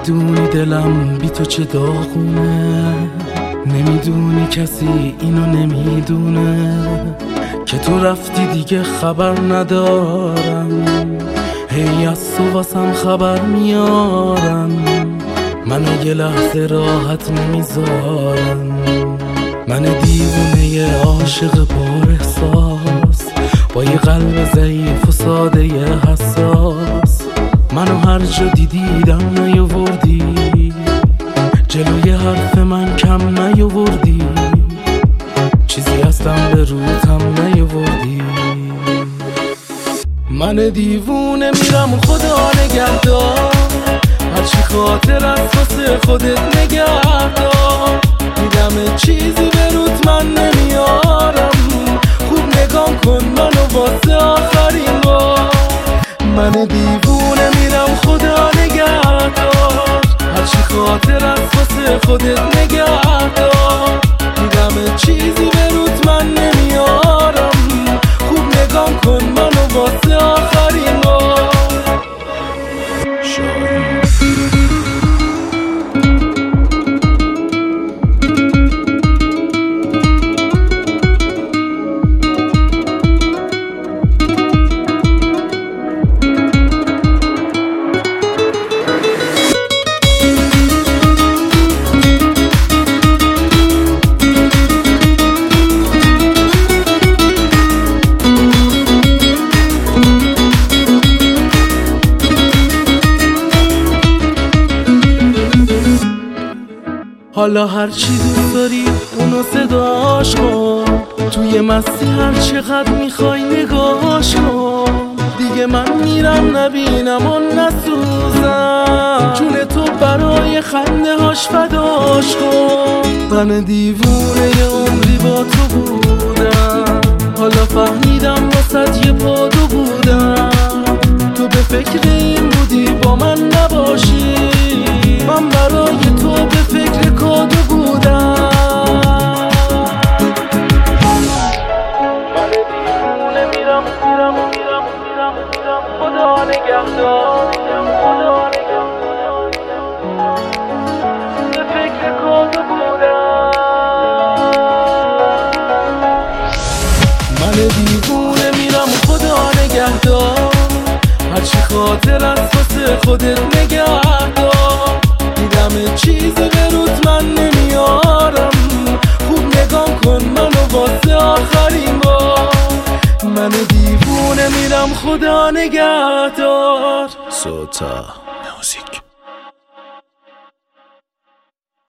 نمیدونی دلم بی تو چه داغونه، نمیدونی کسی اینو نمیدونه که تو رفتی دیگه خبر ندارم. هی از تو واسم خبر میارم، منو یه لحظه راحت نمیذارم. من دیوونه عاشق پر احساس، با یه قلب ضعیف و ساده حساس. منو هر جا دیدم نیاوردی، جلوی حرف من کم نیاوردی، چیزی هستم به روتم نیاوردی. من دیوونه میرم خدا نگهدار، هرچی خاطر از واسه خودت نگهدار. میدم چیزی به روت من نمیارم، خوب نگام کن منو واسه آخرین بار. من دیوونه میرم خدا نگهدار، هرچی خاطر از واسه خودت نگهدار. میدم چیزی به روت من نمیارم، خوب نگام کن منو واسه آخرین بار. حالا هرچی دوست داری اونو صداش کن، توی مستی هر چقدر میخوای نگاش کن. دیگه من میرم نبینم و نسوزم، جون تو برای خنده هاش فداش کن. من دیوونه یه عمری با تو بودم، حالا فهمیدم واسه یه پادو بودم. تو به فکر این بودی با من نباشی، من برای تو به فکر کادو بودم. من دیوونه میرم خدا نگهدار، خدا نگهدار، به فکر کادو بودم. من دیوونه میرم خدا نگهدار، هرچی خاطر از واسه خودت نگهدار. میدم چیزی به روت من نمیارم، خوب نگام کن منو واسه آخرین بار. من دیوونه میرم خدا نگهدار. سوتا موزیک.